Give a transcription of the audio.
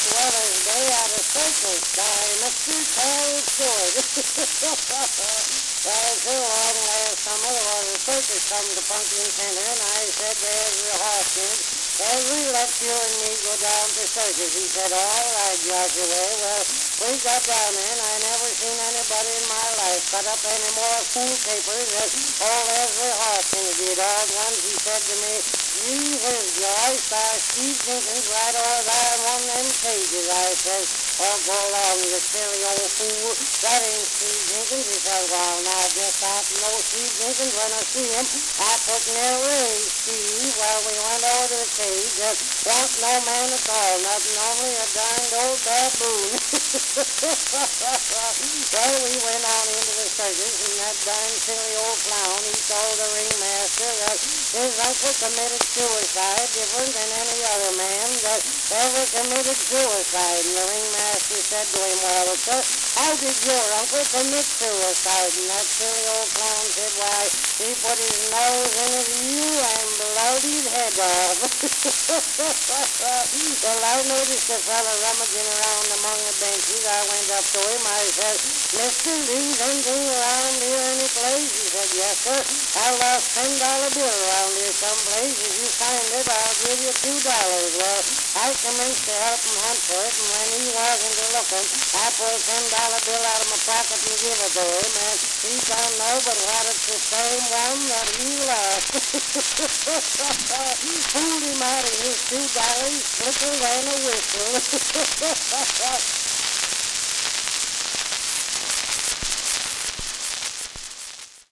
weather's day at a circus by Mr. Charles Ford. Well, so long last summer there was a circus come to Pumpkin Center, and I said to every Hawkins, every let you and me go down to circus. He said, all right, Joshua. Well, we got down there, and I never seen anybody in my life cut up any more fool papers than old Ezra Hawkins did. All at once he said to me, Jesus, Joyce, Steve Jenkins right over there in one of them pages. I said, oh, go along, you silly old fool. That ain't Steve Jenkins. He said, well, now, just after no Steve Jenkins, when I see him, I put near Ray, Steve. Well, we went over to the cage. There wasn't no man at all, nothing, only a darned old baboon. Well, we went on into the circus, and that darn silly old clown, he told the ringmaster that his uncle committed suicide different than any other man that ever committed suicide. And the ringmaster said to him, well, sir, how did your uncle commit suicide? And that silly old clown said, why, he put his nose in his ear and blowed his head off. Well, I noticed a fella rummaging around among the benches. I went up to him. I said, Mister, leave anything around here any place? He said, yes, sir. I lost $10 bill around here someplace. If you find it, I'll give you $2. Well, I commenced to help him hunt for it, and when he wasn't looking, I pulled $10 bill out of my pocket and give it to him, and he don't know but what it's the same one that he lost. Fooled him out of his $2 quicker than a whistle.